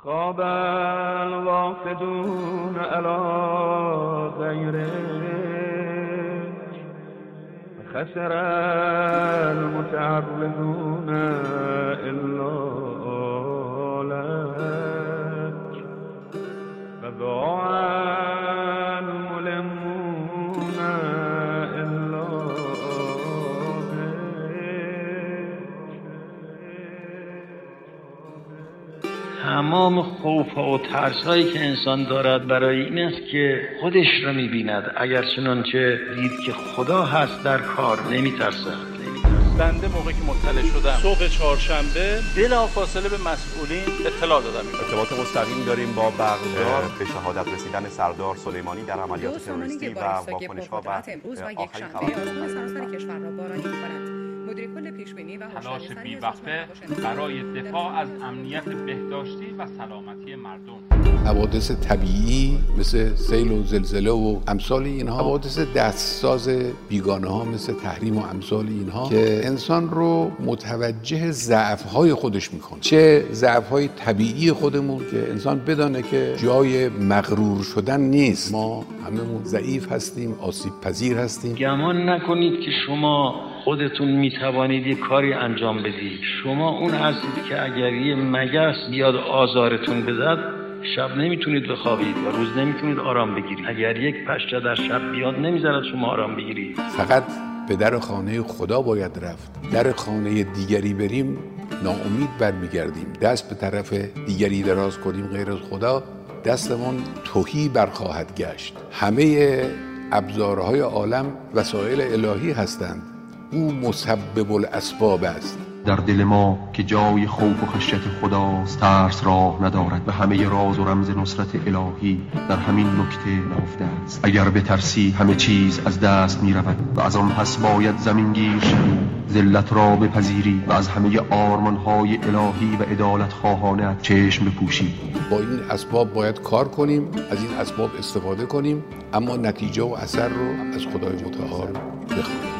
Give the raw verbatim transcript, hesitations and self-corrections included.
خواب الوافدون علی غیره خسر المتعرضون الا لك و ضاع الملمون الا تمام خوف و ترس هایی که انسان دارد برای این است که خودش را می‌بیند. اگر چنانچه دید که خدا هست در کار نمی‌ترسد. بنده موقعی که مطلع شدم صبح چهارشنبه بلافاصله به مسئولین اطلاع دادم. ارتباط مستقیم داریم با بغداد به شهادت رسیدن سردار سلیمانی در عملیات تروریستی و واکنش‌ها و امروز و یک شنبه آزمون سراسر کشور را بارانی می‌کند. مدیر کل پیشبینی و تلاش بی‌وقفه برای دفاع از امنیت بهداشتی و سلامتی مردم. حوادث طبیعی مثل سیل و زلزله و امثال اینها، حوادث دستساز بیگانه ها مثل تحریم و امثال اینها که انسان رو متوجه ضعف‌های خودش میکنه، چه ضعف‌های طبیعی خودمون که انسان بدانه که جای مغرور شدن نیست. ما هممون ضعیف هستیم، آسیب پذیر هستیم. گمان نکنید که شما خودتون میتوانید یک کاری انجام بدید. شما اون هستید که اگر یه مگس بیاد آزارتون بدهد شب نمیتونید بخوابید و روز نمیتونید آرام بگیرید. اگر یک پشه در شب بیاد نمیذارد شما آرام بگیرید. فقط به در خانه خدا باید رفت. در خانه دیگری بریم ناامید برمیگردیم. دست به طرف دیگری دراز کنیم غیر از خدا دستمون تهی برخواهد گشت. همه ابزارهای عالم وسایل الهی هستند. او مسبب الاسباب است. در دل ما که جای خوف و خشیت خداست ترس راه ندارد و همه راز و رمز نصرت الهی در همین نکته نهفته است. اگر بترسی همه چیز از دست می رود و از آن پس باید زمین گیر شوی، ذلت را بپذیری و از همه آرمانهای الهی و عدالت خواهانه چشم بپوشی. با این اسباب باید کار کنیم، از این اسباب استفاده کنیم، اما نتیجه و اثر رو از خدای متعال بخواهیم.